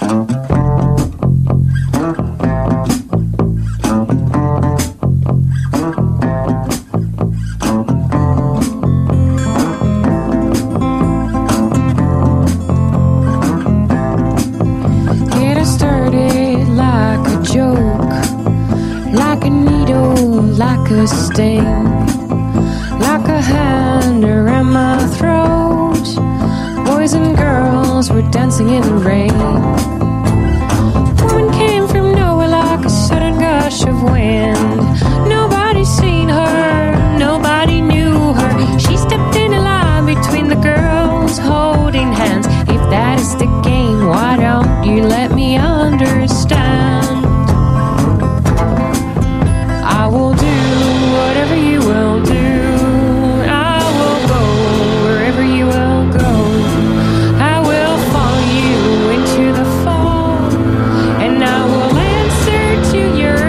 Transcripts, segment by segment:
like a sting, like a hand around my throat. Boys and girls were dancing in the rain. Woman came from nowhere like a sudden gush of wind. Nobody seen her, nobody knew her. She stepped in a line between the girls holding hands. If that is the game, why don't you let me understand? I will do whatever you will do. I will go wherever you will go. I will follow you into the fall, and I will answer to your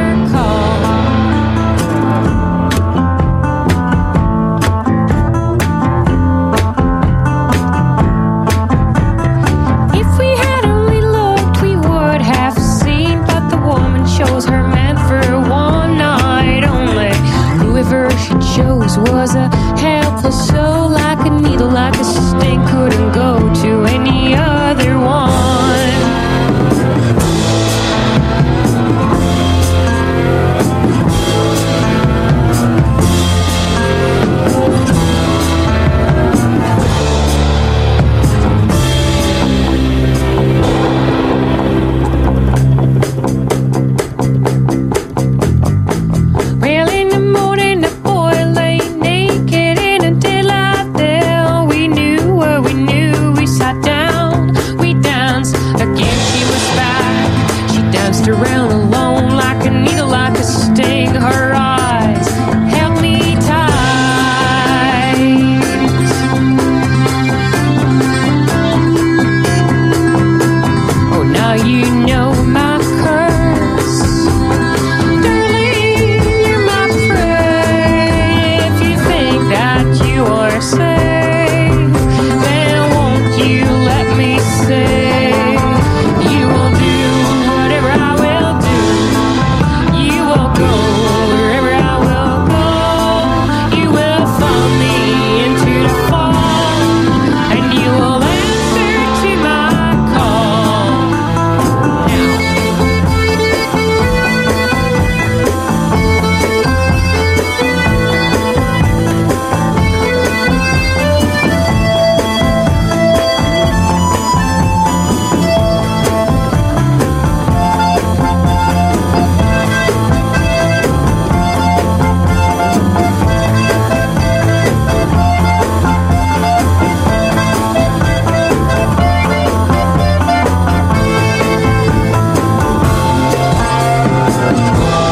If we had only looked, we would have seen, but the woman chose her man for one night only. Whoever she chose was a helpless soul, like a needle, like a sting, couldn't go to any other one. Around alone, like a needle, like a sting. Her eyes held me tight. Oh, now you know my curse, darling, you're my prey. If you think that you are safe, then won't you let me say you will do whatever I will do. You will go wherever I will go. You will follow me into the fall, and you will answer to my call. Now